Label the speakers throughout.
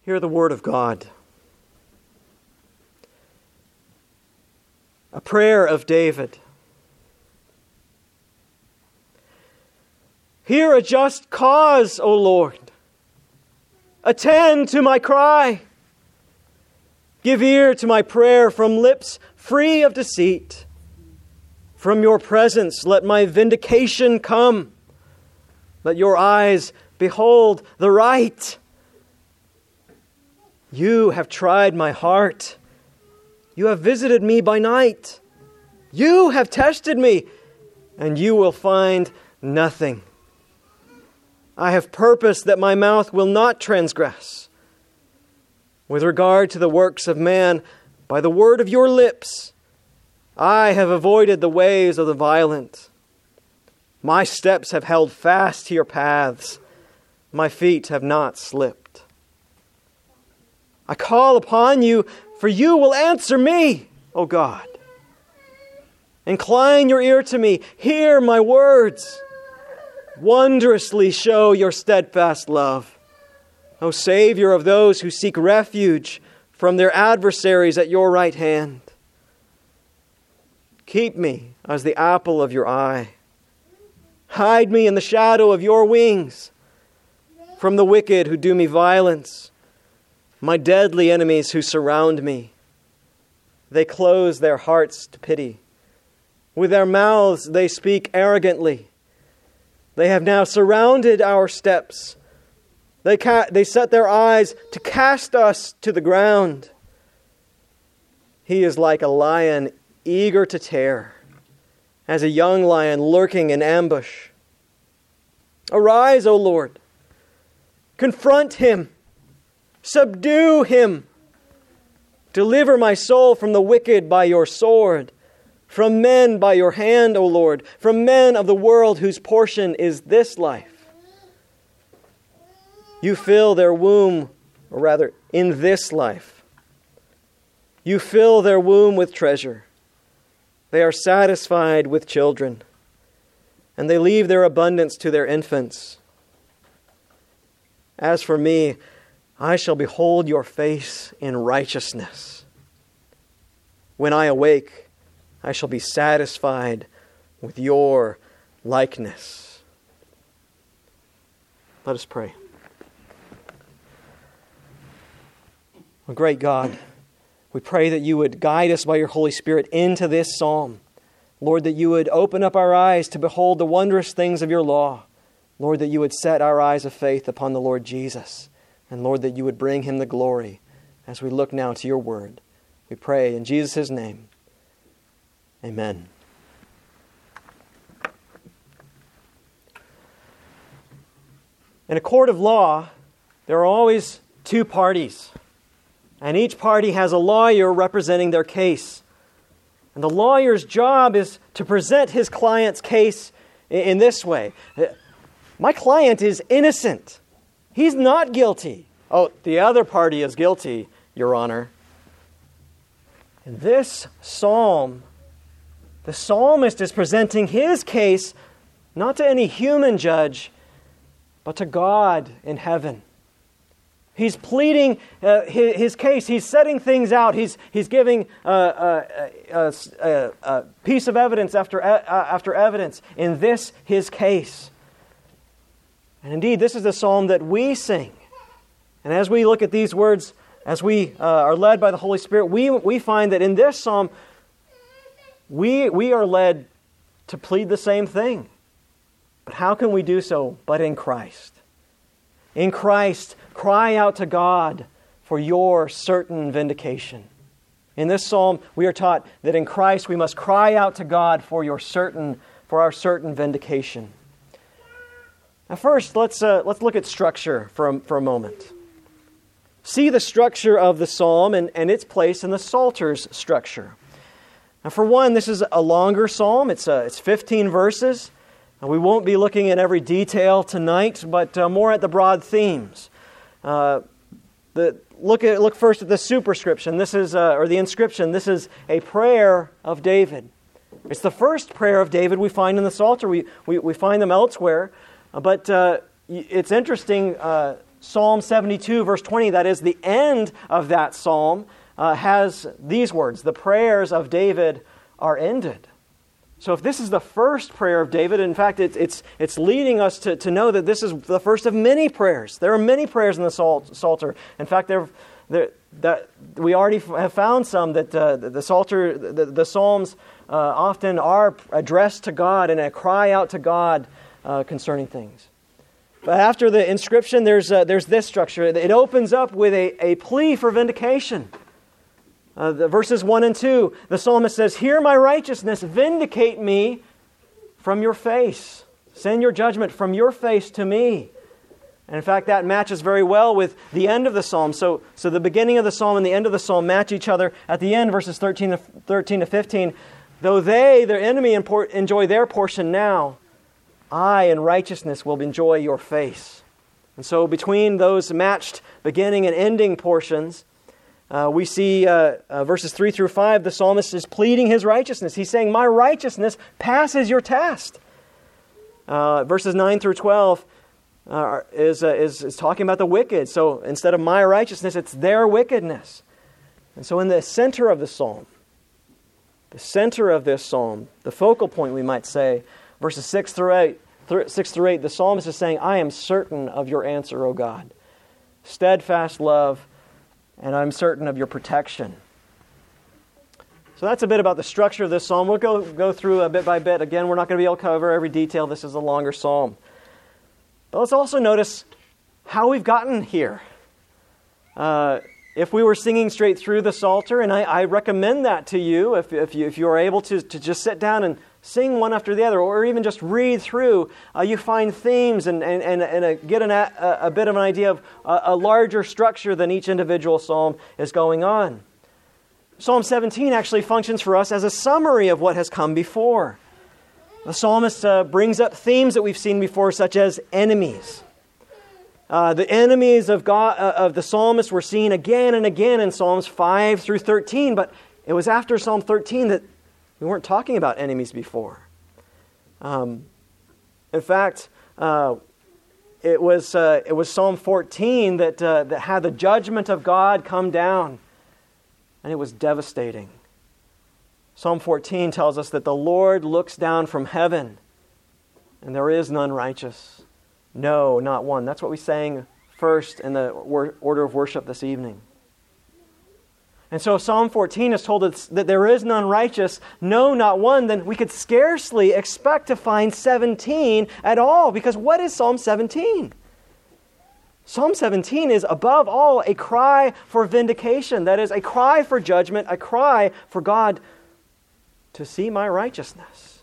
Speaker 1: Hear the word of God. A prayer of David. Hear a just cause, O Lord. Attend to my cry. Give ear to my prayer from lips free of deceit. From your presence let my vindication come. Let your eyes behold the right. You have tried my heart. You have visited me by night. You have tested me, and you will find nothing. I have purposed that my mouth will not transgress. With regard to the works of man, by the word of your lips, I have avoided the ways of the violent. My steps have held fast to your paths. My feet have not slipped. I call upon you, for you will answer me, O God. Incline your ear to me. Hear my words. Wondrously show your steadfast love, O Savior of those who seek refuge from their adversaries at your right hand. Keep me as the apple of your eye. Hide me in the shadow of your wings from the wicked who do me violence, my deadly enemies who surround me. They close their hearts to pity. With their mouths they speak arrogantly. They have now surrounded our steps. They set their eyes to cast us to the ground. He is like a lion eager to tear, as a young lion lurking in ambush. Arise, O Lord. Confront him. Subdue him. Deliver my soul from the wicked by your sword, from men by your hand, O Lord, from men of the world whose portion is this life. You fill their womb, or rather, in this life. You fill their womb with treasure. They are satisfied with children, and they leave their abundance to their infants. As for me, I shall behold your face in righteousness. When I awake, I shall be satisfied with your likeness. Let us pray. Oh, great God, we pray that you would guide us by your Holy Spirit into this psalm. Lord, that you would open up our eyes to behold the wondrous things of your law. Lord, that you would set our eyes of faith upon the Lord Jesus. And Lord, that you would bring him the glory as we look now to your word. We pray in Jesus' name. Amen. In a court of law, there are always two parties. And each party has a lawyer representing their case. And the lawyer's job is to present his client's case in this way. My client is innocent. He's not guilty. Oh, the other party is guilty, Your Honor. In this psalm, the psalmist is presenting his case not to any human judge, but to God in heaven. He's pleading his case. He's setting things out. He's giving a piece of evidence after evidence in this, his case. And indeed, this is the psalm that we sing. And as we look at these words, as we are led by the Holy Spirit, we find that in this psalm, we are led to plead the same thing. But how can we do so but in Christ? In Christ, cry out to God for your certain vindication. In this psalm, we are taught that in Christ we must cry out to God for our certain vindication. Now first, let's look at structure for a moment. See the structure of the psalm and its place in the Psalter's structure. Now for one, this is a longer psalm. It's 15 verses. And we won't be looking at every detail tonight, but more at the broad themes. Look first at the superscription. This is or the inscription. This is a prayer of David. It's the first prayer of David we find in the Psalter. We find them elsewhere, but it's interesting Psalm 72, verse 20, that is the end of that psalm, has these words, "The prayers of David are ended." So if this is the first prayer of David, in fact, it's leading us to know that this is the first of many prayers. There are many prayers in the Psalter. In fact, that we already have found some that the Psalter, the Psalms often are addressed to God and a cry out to God concerning things. But after the inscription, there's this structure. It opens up with a plea for vindication. The verses 1 and 2, the psalmist says, "Hear my righteousness, vindicate me from your face. Send your judgment from your face to me." And in fact, that matches very well with the end of the psalm. So the beginning of the psalm and the end of the psalm match each other. At the end, verses 13 to 15, "Though they, their enemy, enjoy their portion now, I in righteousness will enjoy your face." And so between those matched beginning and ending portions, we see verses 3 through 5, the psalmist is pleading his righteousness. He's saying, "My righteousness passes your test." Verses 9 through 12 is talking about the wicked. So instead of my righteousness, it's their wickedness. And so in the center of the psalm, the center of this psalm, the focal point, we might say, verses 6 through 8, the psalmist is saying, "I am certain of your answer, O God. Steadfast love, and I'm certain of your protection." So that's a bit about the structure of this psalm. We'll go through a bit by bit. Again, we're not going to be able to cover every detail. This is a longer psalm. But let's also notice how we've gotten here. If we were singing straight through the Psalter, and I recommend that to you, if you are able to just sit down and sing one after the other, or even just read through, you find themes and get a bit of an idea of a larger structure than each individual psalm is going on. Psalm 17 actually functions for us as a summary of what has come before. The psalmist brings up themes that we've seen before, such as enemies. The enemies of God, of the psalmist, were seen again and again in Psalms 5 through 13, but it was after Psalm 13 that we weren't talking about enemies before. In fact, it was Psalm 14 that had the judgment of God come down, and it was devastating. Psalm 14 tells us that the Lord looks down from heaven, and there is none righteous. No, not one. That's what we sang first in the order of worship this evening. And so if Psalm 14 has told us that there is none righteous, no, not one, then we could scarcely expect to find 17 at all. Because what is Psalm 17? Psalm 17 is above all a cry for vindication. That is, a cry for judgment, a cry for God to see my righteousness.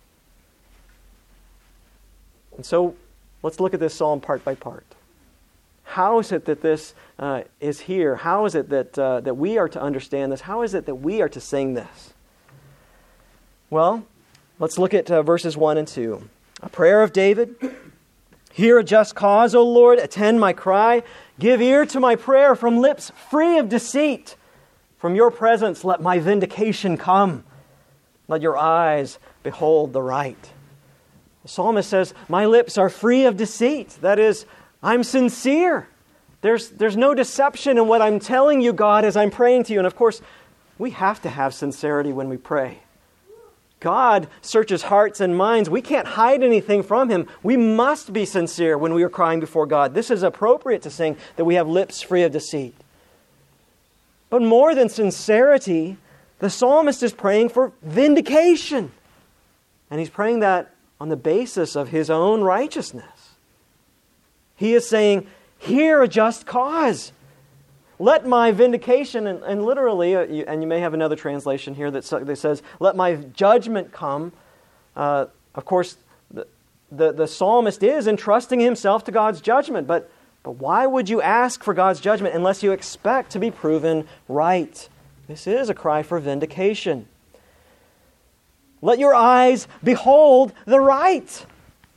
Speaker 1: And so let's look at this psalm part by part. How is it that this is here? How is it that we are to understand this? How is it that we are to sing this? Well, let's look at verses 1 and 2. A prayer of David. "Hear a just cause, O Lord, attend my cry. Give ear to my prayer from lips free of deceit. From your presence let my vindication come. Let your eyes behold the right." The psalmist says, "My lips are free of deceit." That is, I'm sincere. There's no deception in what I'm telling you, God, as I'm praying to you. And of course, we have to have sincerity when we pray. God searches hearts and minds. We can't hide anything from Him. We must be sincere when we are crying before God. This is appropriate to sing that we have lips free of deceit. But more than sincerity, the psalmist is praying for vindication. And he's praying that on the basis of his own righteousness. He is saying, "Hear a just cause. Let my vindication," and literally, and you may have another translation here that says, "Let my judgment come." Of course, the psalmist is entrusting himself to God's judgment, but why would you ask for God's judgment unless you expect to be proven right? This is a cry for vindication. Let your eyes behold the right.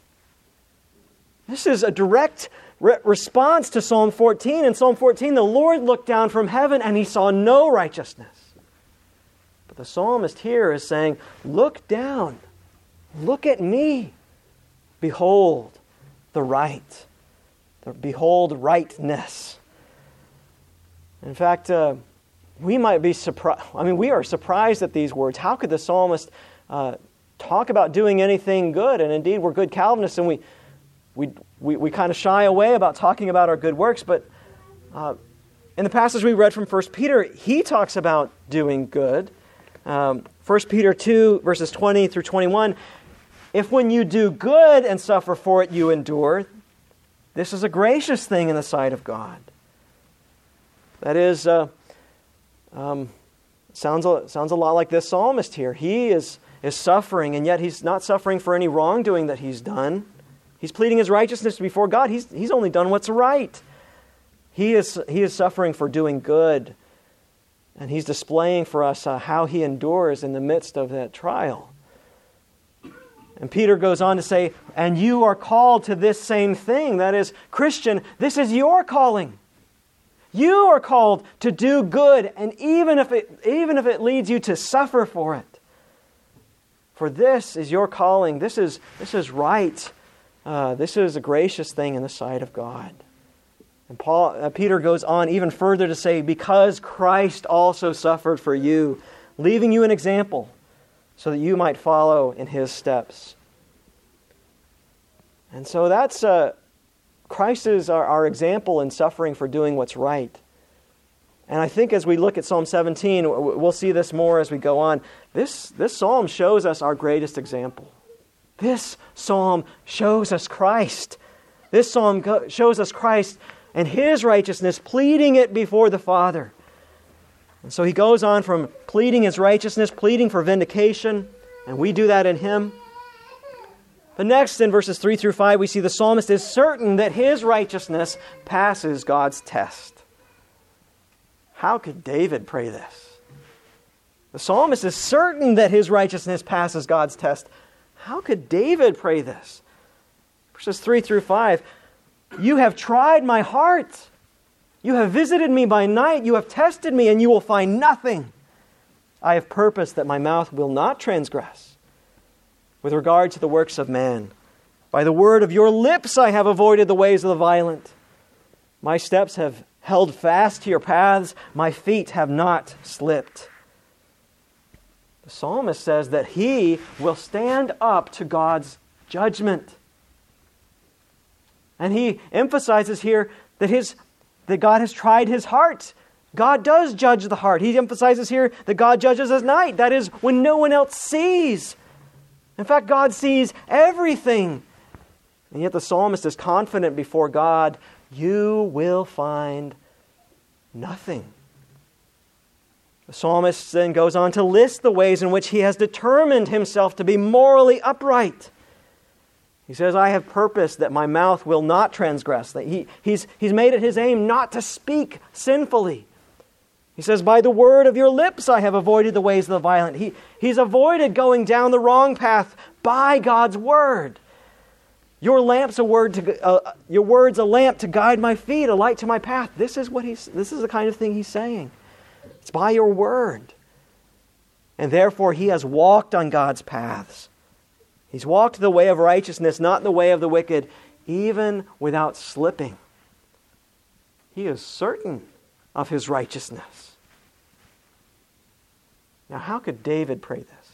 Speaker 1: This is a direct response to Psalm 14. In Psalm 14, the Lord looked down from heaven and He saw no righteousness. But the psalmist here is saying, look down. Look at me. Behold the right. Behold rightness. In fact, we might be surprised. We are surprised at these words. How could the psalmist talk about doing anything good? And indeed, we're good Calvinists, and we kind of shy away about talking about our good works. But in the passage we read from 1 Peter, he talks about doing good. 1 Peter 2, verses 20 through 21. If when you do good and suffer for it, you endure, this is a gracious thing in the sight of God. That is, sounds a lot like this psalmist here. He is suffering, and yet he's not suffering for any wrongdoing that he's done. He's pleading his righteousness before God. He's only done what's right. He is suffering for doing good, and he's displaying for us how he endures in the midst of that trial. And Peter goes on to say, and you are called to this same thing. That is, Christian, this is your calling. You are called to do good, and even if it leads you to suffer for it. For this is your calling. This is right. This is a gracious thing in the sight of God. And Peter goes on even further to say, because Christ also suffered for you, leaving you an example, so that you might follow in His steps. And so that's Christ is our example in suffering for doing what's right. And I think as we look at Psalm 17, we'll see this more as we go on. This psalm shows us our greatest example. This psalm shows us Christ. This psalm shows us Christ and His righteousness, pleading it before the Father. And so he goes on from pleading His righteousness, pleading for vindication, and we do that in Him. But next, in verses 3 through 5, we see the psalmist is certain that his righteousness passes God's test. How could David pray this? The psalmist is certain that his righteousness passes God's test. How could David pray this? Verses 3 through 5, you have tried my heart. You have visited me by night. You have tested me, and you will find nothing. I have purposed that my mouth will not transgress. With regard to the works of man, by the word of your lips I have avoided the ways of the violent. My steps have held fast to your paths. My feet have not slipped. The psalmist says that he will stand up to God's judgment. And he emphasizes here that God has tried his heart. God does judge the heart. He emphasizes here that God judges at night. That is, when no one else sees. In fact, God sees everything. And yet the psalmist is confident before God, you will find nothing. The psalmist then goes on to list the ways in which he has determined himself to be morally upright. He says, I have purposed that my mouth will not transgress. That he's made it his aim not to speak sinfully. He says, by the word of your lips I have avoided the ways of the violent. He's avoided going down the wrong path by God's word. Your word's a lamp to guide my feet, a light to my path. This is the kind of thing he's saying. It's by your word. And therefore he has walked on God's paths. He's walked the way of righteousness, not the way of the wicked, even without slipping. He is certain of his righteousness. Now, how could David pray this?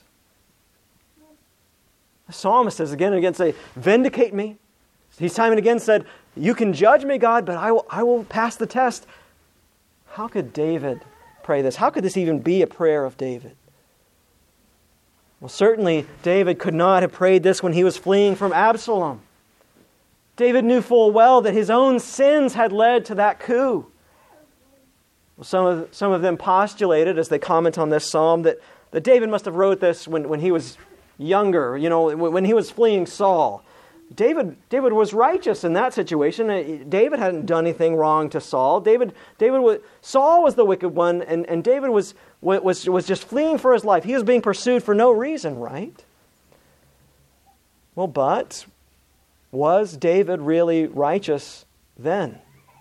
Speaker 1: The psalmist says again and again, say, vindicate me. He's time and again said, you can judge me, God, but I will pass the test. How could David pray this? How could this even be a prayer of David? Well, certainly David could not have prayed this when he was fleeing from Absalom. David knew full well that his own sins had led to that coup. Well, some of them postulated, as they comment on this psalm, that David must have wrote this when he was younger, when he was fleeing Saul. David was righteous in that situation. David hadn't done anything wrong to Saul. Saul was the wicked one, and David was just fleeing for his life. He was being pursued for no reason, right? Well, but was David really righteous then?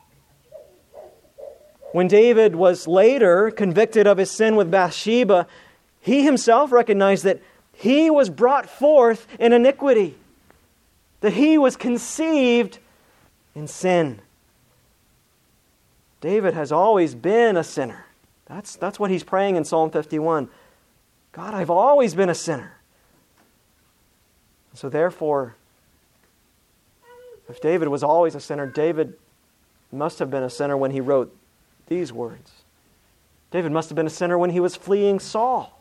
Speaker 1: When David was later convicted of his sin with Bathsheba, he himself recognized that he was brought forth in iniquity, that he was conceived in sin. David has always been a sinner. That's what he's praying in Psalm 51. God, I've always been a sinner. So therefore, if David was always a sinner, David must have been a sinner when he wrote these words. David must have been a sinner when he was fleeing Saul.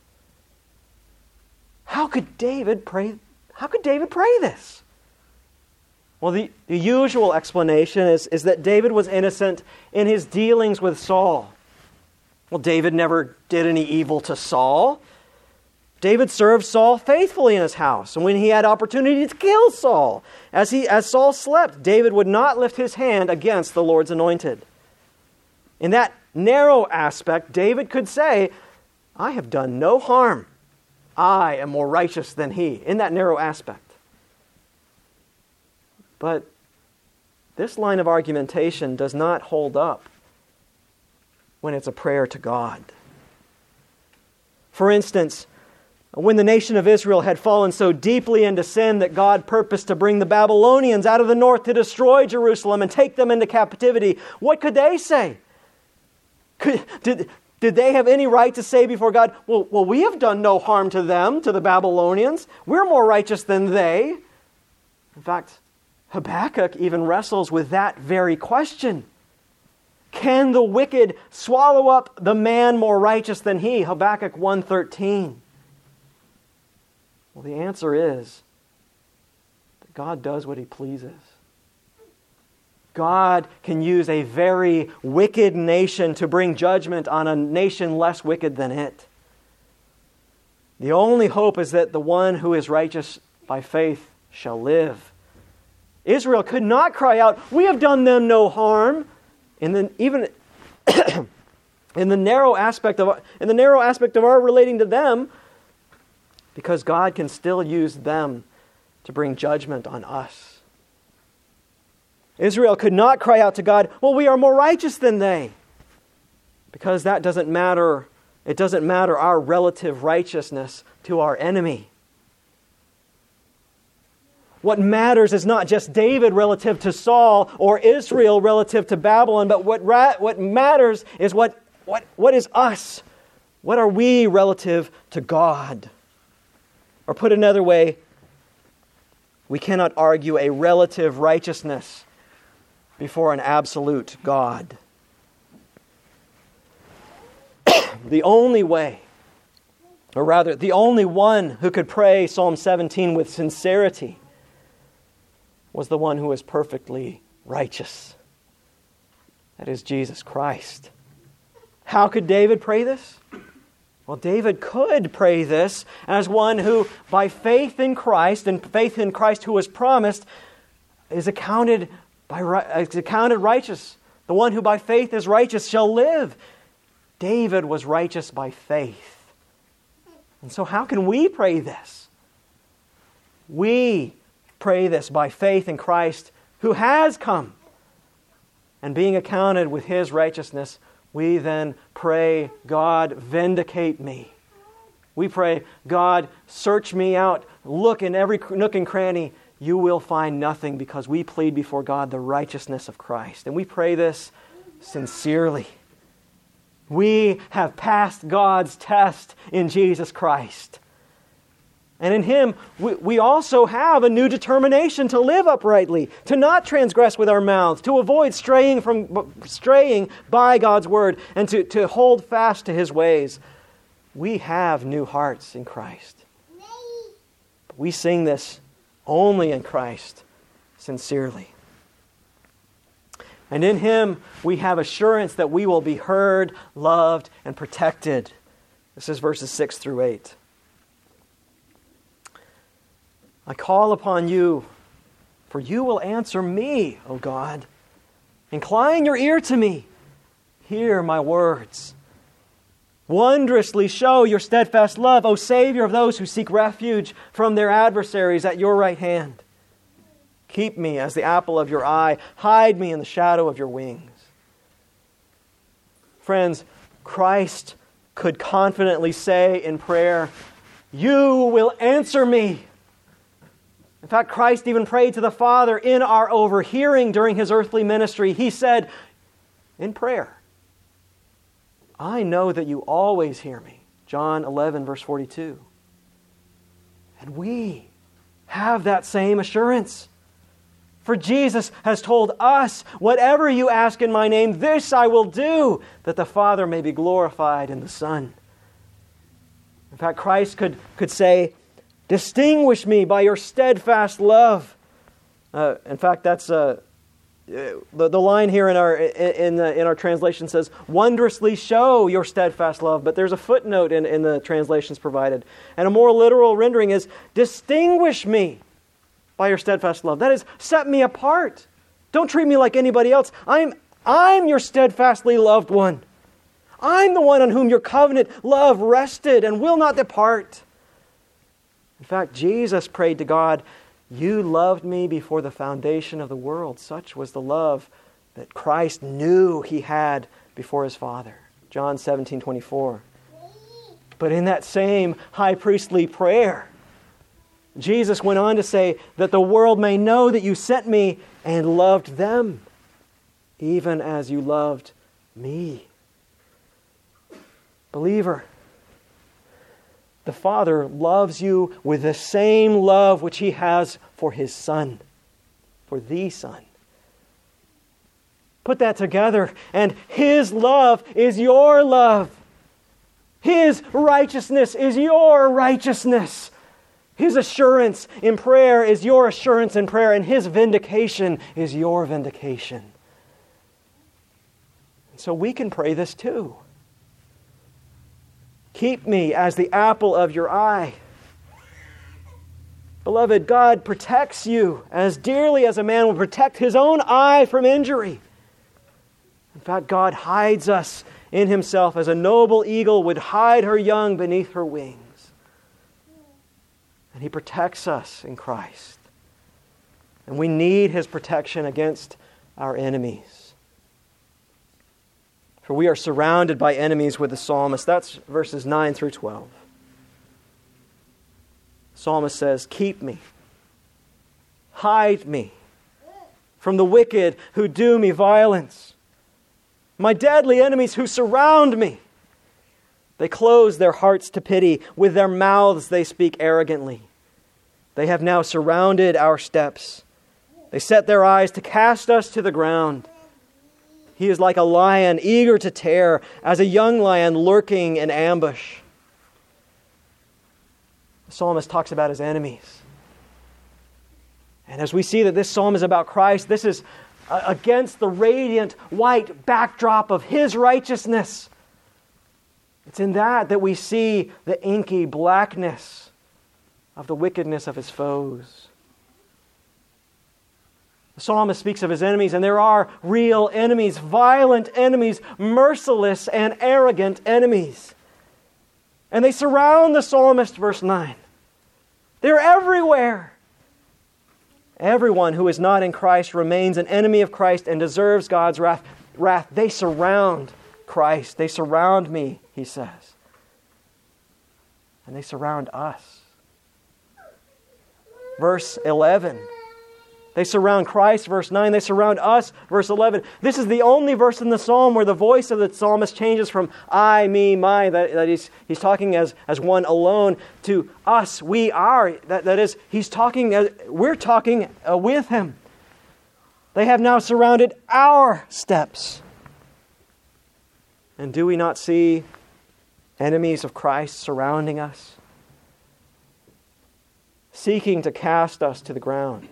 Speaker 1: How could David pray this? Well, the usual explanation is that David was innocent in his dealings with Saul. Well, David never did any evil to Saul. David served Saul faithfully in his house. And when he had opportunity to kill Saul, as Saul slept, David would not lift his hand against the Lord's anointed. In that narrow aspect, David could say, I have done no harm. I am more righteous than he. In that narrow aspect. But this line of argumentation does not hold up when it's a prayer to God. For instance, when the nation of Israel had fallen so deeply into sin that God purposed to bring the Babylonians out of the north to destroy Jerusalem and take them into captivity, what could they say? Did they have any right to say before God, well, we have done no harm to them, to the Babylonians. We're more righteous than they. In fact, Habakkuk even wrestles with that very question. Can the wicked swallow up the man more righteous than he? Habakkuk 1:13. Well, the answer is that God does what He pleases. God can use a very wicked nation to bring judgment on a nation less wicked than it. The only hope is that the one who is righteous by faith shall live. Israel could not cry out, we have done them no harm. Even in the narrow aspect of our relating to them, because God can still use them to bring judgment on us. Israel could not cry out to God, well, we are more righteous than they. Because that doesn't matter. It doesn't matter our relative righteousness to our enemy. What matters is not just David relative to Saul or Israel relative to Babylon, but what matters is what is us? What are we relative to God? Or put another way, we cannot argue a relative righteousness before an absolute God. The only way, or rather, the only one who could pray Psalm 17 with sincerity was the one who was perfectly righteous. That is Jesus Christ. How could David pray this? Well, David could pray this as one who, by faith in Christ, and faith in Christ who was promised, is accounted righteous. The one who by faith is righteous shall live. David was righteous by faith. And so how can we pray this? We pray this by faith in Christ who has come. And being accounted with His righteousness, we then pray, God, vindicate me. We pray, God, search me out. Look in every nook and cranny. You will find nothing, because we plead before God the righteousness of Christ. And we pray this sincerely. We have passed God's test in Jesus Christ. And in Him, we also have a new determination to live uprightly, to not transgress with our mouths, to avoid straying by God's Word, and to hold fast to His ways. We have new hearts in Christ. But we sing this only in Christ, sincerely. And in Him, we have assurance that we will be heard, loved, and protected. This is verses 6 through 8. I call upon you, for you will answer me, O God. Incline your ear to me. Hear my words. Wondrously show your steadfast love, O Savior of those who seek refuge from their adversaries at your right hand. Keep me as the apple of your eye. Hide me in the shadow of your wings. Friends, Christ could confidently say in prayer, you will answer me. In fact, Christ even prayed to the Father in our overhearing during His earthly ministry. He said in prayer, I know that you always hear me. John 11, verse 42. And we have that same assurance. For Jesus has told us, whatever you ask in my name, this I will do, that the Father may be glorified in the Son. In fact, Christ could say, distinguish me by your steadfast love. In fact, that's the line here in our translation says, wondrously show your steadfast love. But there's a footnote in the translations provided. And a more literal rendering is, distinguish me by your steadfast love. That is, set me apart. Don't treat me like anybody else. I'm your steadfastly loved one. I'm the one on whom your covenant love rested and will not depart. In fact, Jesus prayed to God, you loved me before the foundation of the world. Such was the love that Christ knew He had before His Father. John 17:24. But in that same high priestly prayer, Jesus went on to say that the world may know that you sent me and loved them, even as you loved me. Believer, the Father loves you with the same love which He has for His Son, for the Son. Put that together, and His love is your love. His righteousness is your righteousness. His assurance in prayer is your assurance in prayer, and His vindication is your vindication. And so we can pray this too. Keep me as the apple of your eye. Beloved, God protects you as dearly as a man will protect his own eye from injury. In fact, God hides us in Himself as a noble eagle would hide her young beneath her wings. And He protects us in Christ. And we need His protection against our enemies. For we are surrounded by enemies with the psalmist. That's verses 9 through 12. The psalmist says, keep me, hide me from the wicked who do me violence, my deadly enemies who surround me. They close their hearts to pity. With their mouths they speak arrogantly. They have now surrounded our steps. They set their eyes to cast us to the ground. He is like a lion eager to tear, as a young lion lurking in ambush. The psalmist talks about his enemies. And as we see that this psalm is about Christ, this is against the radiant white backdrop of His righteousness. It's in that we see the inky blackness of the wickedness of His foes. The psalmist speaks of his enemies, and there are real enemies, violent enemies, merciless and arrogant enemies. And they surround the psalmist, verse 9. They're everywhere. Everyone who is not in Christ remains an enemy of Christ and deserves God's wrath. They surround Christ. They surround me, he says. And they surround us. Verse 11. They surround Christ, verse 9. They surround us, verse 11. This is the only verse in the psalm where the voice of the psalmist changes from I, me, my, that he's talking as one alone, to us, we, our. That is, we're talking with him. They have now surrounded our steps. And do we not see enemies of Christ surrounding us, seeking to cast us to the ground?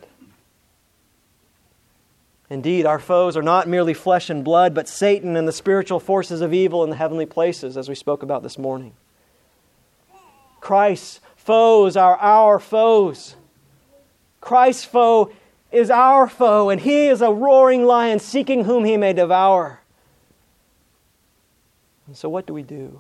Speaker 1: Indeed, our foes are not merely flesh and blood, but Satan and the spiritual forces of evil in the heavenly places, as we spoke about this morning. Christ's foes are our foes. Christ's foe is our foe, and he is a roaring lion seeking whom he may devour. And so what do?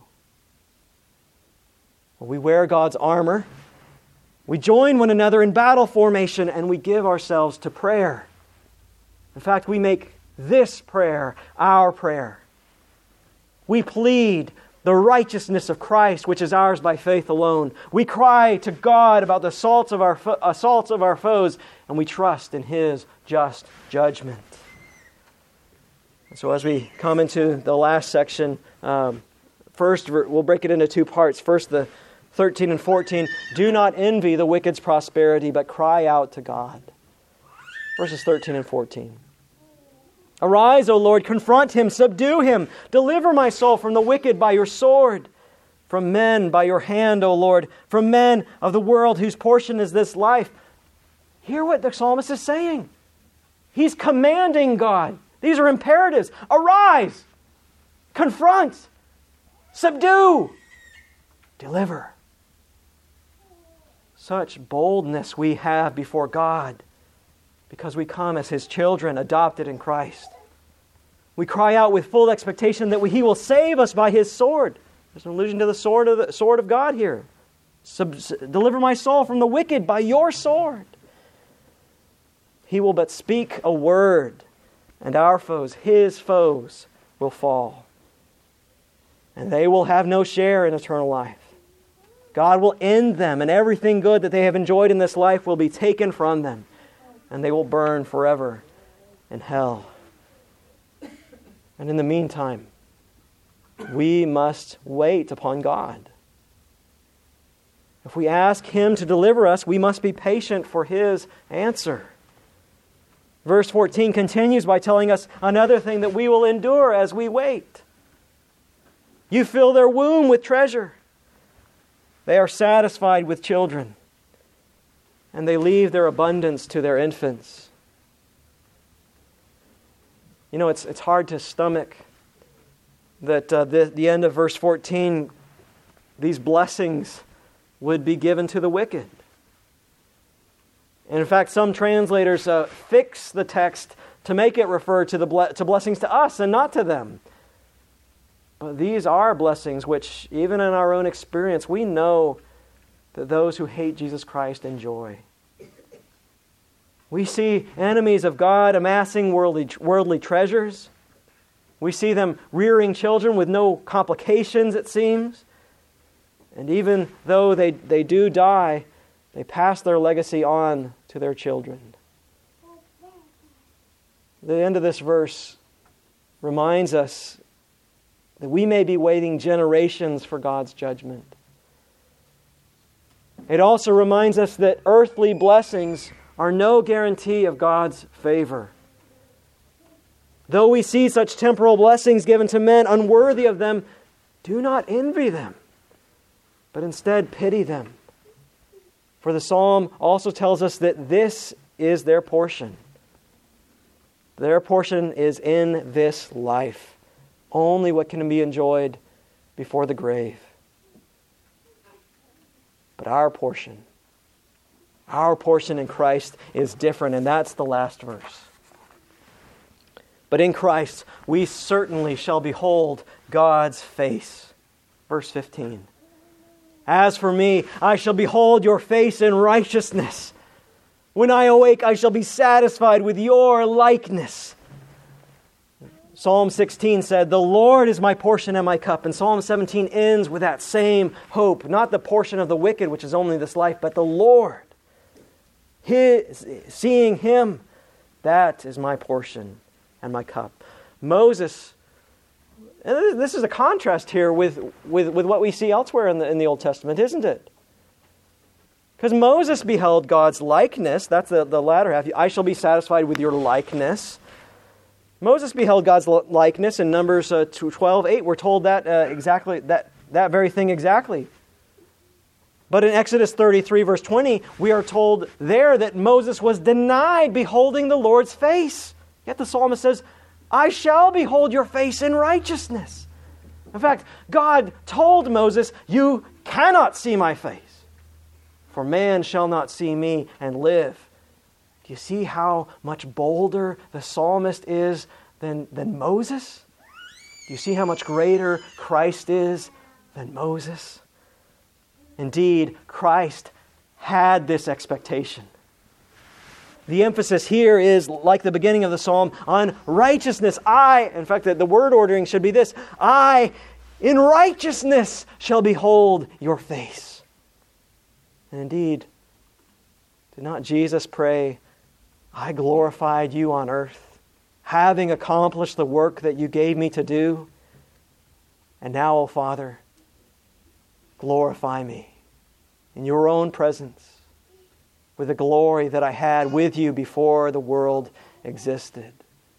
Speaker 1: Well, we wear God's armor. We join one another in battle formation, and we give ourselves to prayer. In fact, we make this prayer our prayer. We plead the righteousness of Christ, which is ours by faith alone. We cry to God about the assaults of our foes, and we trust in His just judgment. So as we come into the last section, first we'll break it into two parts. First, the 13 and 14, do not envy the wicked's prosperity, but cry out to God. Verses 13 and 14. Arise, O Lord, confront him, subdue him. Deliver my soul from the wicked by your sword. From men by your hand, O Lord. From men of the world whose portion is this life. Hear what the psalmist is saying. He's commanding God. These are imperatives. Arise, confront, subdue, deliver. Such boldness we have before God because we come as His children, adopted in Christ. We cry out with full expectation that He will save us by His sword. There's an allusion to the sword of God here. Deliver my soul from the wicked by your sword. He will but speak a word, and our foes, His foes, will fall. And they will have no share in eternal life. God will end them, and everything good that they have enjoyed in this life will be taken from them, and they will burn forever in hell. And in the meantime, we must wait upon God. If we ask Him to deliver us, we must be patient for His answer. Verse 14 continues by telling us another thing that we will endure as we wait. You fill their womb with treasure. They are satisfied with children, and they leave their abundance to their infants. You know, it's hard to stomach that the end of verse 14, these blessings would be given to the wicked. And in fact, some translators fix the text to make it refer to to blessings to us and not to them. But these are blessings which, even in our own experience, we know that those who hate Jesus Christ enjoy. We see enemies of God amassing worldly treasures. We see them rearing children with no complications, it seems. And even though they do die, they pass their legacy on to their children. The end of this verse reminds us that we may be waiting generations for God's judgment. It also reminds us that earthly blessings are no guarantee of God's favor. Though we see such temporal blessings given to men unworthy of them, do not envy them, but instead pity them. For the psalm also tells us that this is their portion. Their portion is in this life. Only what can be enjoyed before the grave. But our portion in Christ is different, and that's the last verse. But in Christ, we certainly shall behold God's face. Verse 15. As for me, I shall behold your face in righteousness. When I awake, I shall be satisfied with your likeness. Psalm 16 said, the Lord is my portion and my cup. And Psalm 17 ends with that same hope. Not the portion of the wicked, which is only this life, but the Lord. Seeing Him, that is my portion and my cup. Moses, and this is a contrast here with what we see elsewhere in the Old Testament, isn't it? Because Moses beheld God's likeness. That's the latter half. I shall be satisfied with your likeness. Moses beheld God's likeness in Numbers 12:8. We're told that exactly that very thing exactly. But in Exodus 33, verse 20, we are told there that Moses was denied beholding the Lord's face. Yet the psalmist says, I shall behold your face in righteousness. In fact, God told Moses, you cannot see my face, for man shall not see me and live. Do you see how much bolder the psalmist is than Moses? Do you see how much greater Christ is than Moses? Indeed, Christ had this expectation. The emphasis here is, like the beginning of the psalm, on righteousness. In fact, the word ordering should be this: I in righteousness shall behold your face. And indeed, did not Jesus pray, I glorified you on earth, having accomplished the work that you gave me to do? And now, O Father, glorify me in your own presence with the glory that I had with you before the world existed.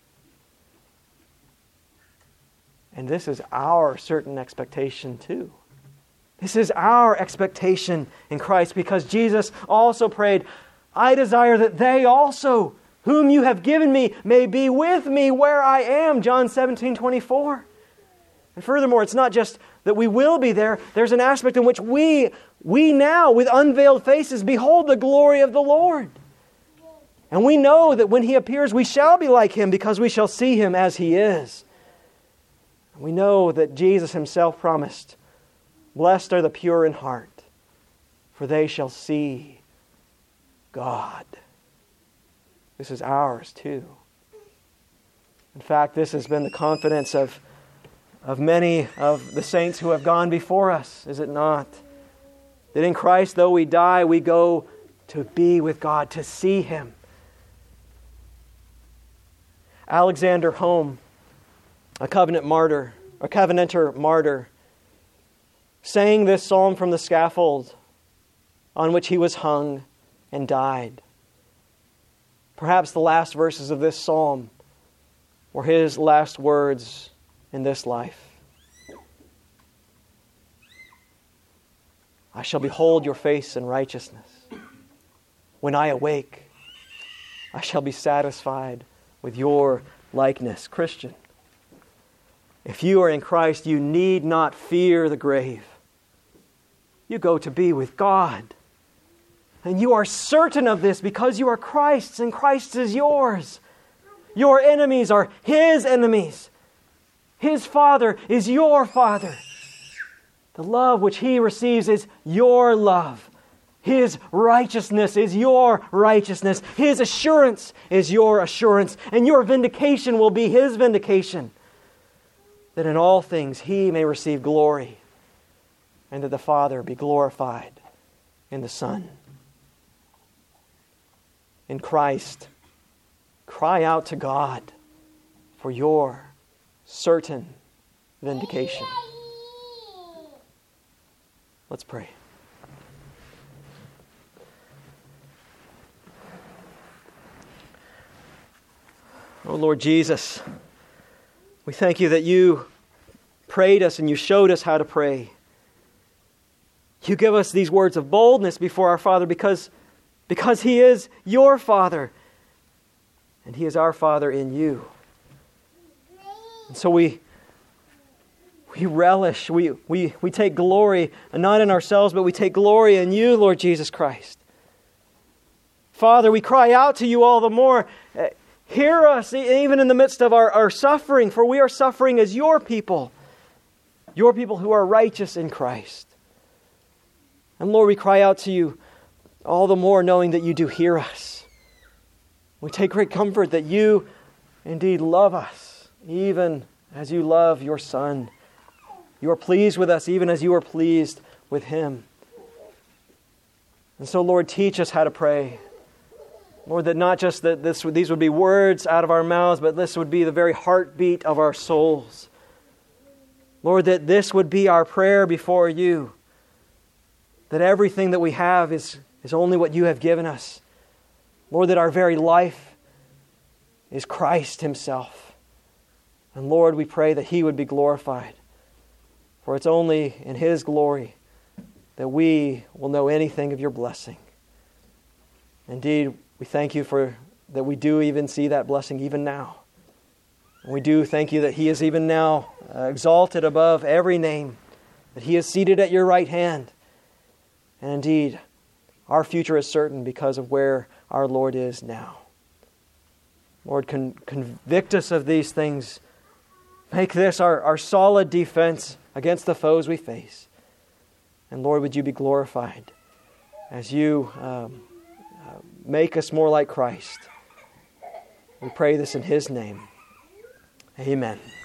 Speaker 1: And this is our certain expectation too. This is our expectation in Christ, because Jesus also prayed, I desire that they also, whom you have given me, may be with me where I am. John 17:24. And furthermore, it's not just that we will be there. There's an aspect in which we now, with unveiled faces, behold the glory of the Lord. And we know that when He appears, we shall be like Him, because we shall see Him as He is. We know that Jesus Himself promised, blessed are the pure in heart, for they shall see God. This is ours too. In fact, this has been the confidence of many of the saints who have gone before us, is it not? That in Christ, though we die, we go to be with God, to see Him. Alexander Home, a Covenanter martyr, sang this psalm from the scaffold on which he was hung and died. Perhaps the last verses of this psalm were his last words in this life. I shall behold your face in righteousness. When I awake, I shall be satisfied with your likeness. Christian, if you are in Christ, you need not fear the grave. You go to be with God. And you are certain of this because you are Christ's and Christ is yours. Your enemies are His enemies. His Father is your Father. The love which He receives is your love. His righteousness is your righteousness. His assurance is your assurance. And your vindication will be His vindication. That in all things He may receive glory, and that the Father be glorified in the Son. In Christ, cry out to God for your certain vindication. Let's pray. Oh Lord Jesus, we thank You that You prayed us and You showed us how to pray. You give us these words of boldness before our Father because He is Your Father and He is our Father in You. And so we relish, we take glory, not in ourselves, but we take glory in You, Lord Jesus Christ. Father, we cry out to You all the more. Hear us even in the midst of our suffering, for we are suffering as Your people who are righteous in Christ. And Lord, we cry out to You all the more knowing that You do hear us. We take great comfort that You indeed love us, even as You love Your Son. You are pleased with us even as You are pleased with Him. And so, Lord, teach us how to pray. Lord, that not just that these would be words out of our mouths, but this would be the very heartbeat of our souls. Lord, that this would be our prayer before You. That everything that we have is only what You have given us. Lord, that our very life is Christ Himself. And Lord, we pray that He would be glorified. For it's only in His glory that we will know anything of Your blessing. Indeed, we thank You for that we do even see that blessing even now. And we do thank You that He is even now exalted above every name, that He is seated at Your right hand. And indeed, our future is certain because of where our Lord is now. Lord, convict us of these things. Make this our solid defense against the foes we face. And Lord, would You be glorified as You make us more like Christ. We pray this in His name. Amen.